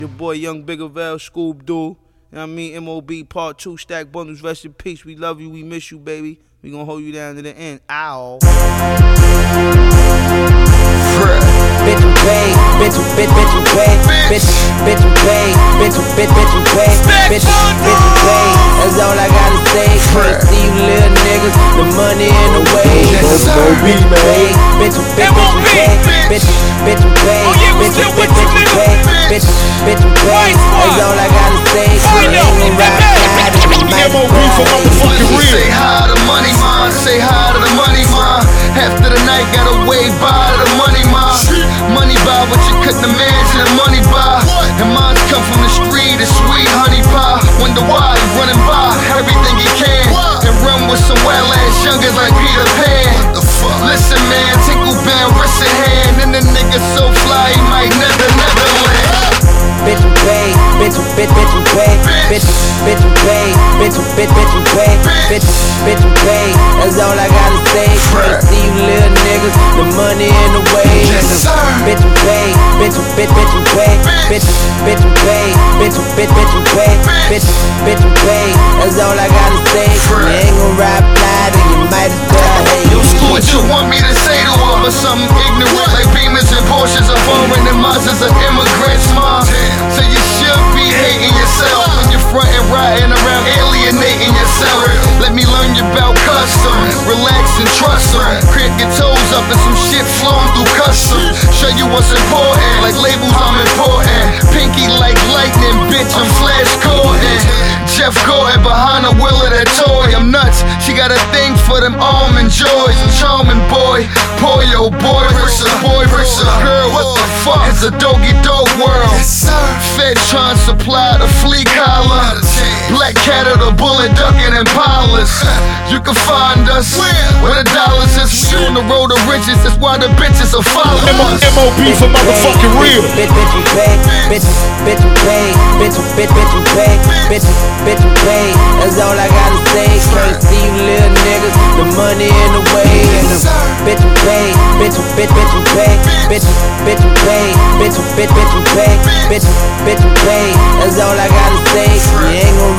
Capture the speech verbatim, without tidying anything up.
Your boy Young Bigger Val, Scoob Doo. You know what I mean? M O B Part two, Stack Bundles, rest in peace. We love you, we miss you, baby. We gonna hold you down to the end. Ow. Bitch, you pay, bitch, you bitch, bitch, you pay, bitch, bitch, you pay, bitch, you bitch, bitch, you pay, bitch, bitch, you pay. That's all I gotta say. Can't see you little niggas, the money in the way. Bitch, you pay, bitch, you bitch, bitch, you pay, bitch, bitch, you pay, bitch, you bitch, bitch, you pay, bitch, bitch, you pay. That's all I gotta say. Ain't ride, ride, M O B for motherfucking real. Say hi to the money, man. Say hi to the money, man. After the night, gotta wave bye to the money, man. Money buy what you couldn't imagine. Money buy, and mines come from the street. A sweet honey pie. Wonder why he running by everything he can, and run with some wild ass youngers like Peter Pan. Listen, man, tinkle band, wrist in hand, and the nigga so fly he might never, never land. Bitch, you pay, bitch, you bitch, bitch, you pay, bitch, bitch, you pay, bitch, you bitch, bitch, you pay, bitch, bitch, you pay. That's all I gotta say. Can't see you little niggas, the money in the way. Bitch, you pay, bitch, you bitch, bitch, you pay, bitch, bitch, you pay, bitch, you bitch, bitch, you pay, bitch, bitch, you pay. That's all I gotta say. You ain't gon' ride fly, then you might as well hate. Yo, school, what you want me to say to her? But something ignorant like Beamers and Porsches are foreign and Mazdas are immigrants, mom. So you should be hating yourself when you're frontin' riding around alienating yourself. Let me learn you about custom, relax and trust them. Cramp your toes up and some shit flowing through custom. Show you what's important, like labels I'm important. Pinky like lightning, bitch, I'm Flash Gordon. Jeff Gordon behind the wheel of that toy. I'm nuts, she got a thing for them almond joys. Charming boy, Pollo boy, versus boy versus girl. What the fuck is a doggy dog world? Fed trying to supply the flea collar. Black cat or the bullet ducking Impalas. You can find us where the dollars is. We on the road to riches, that's why the bitches are following us. M O B for motherfucking real. Bitch, bitch, you pay, bitch, bitch, you pay, bitch, bitch, bitch, you pay, bitch, bitch, you pay. That's all I gotta say. Can't see you little niggas, the money in the way. Bitch, you pay, bitch, you bitch, bitch, you pay, bitch, bitch, you pay, bitch, bitch, bitch, you pay, bitch, bitch, you pay. That's all I gotta say. You ain't gon'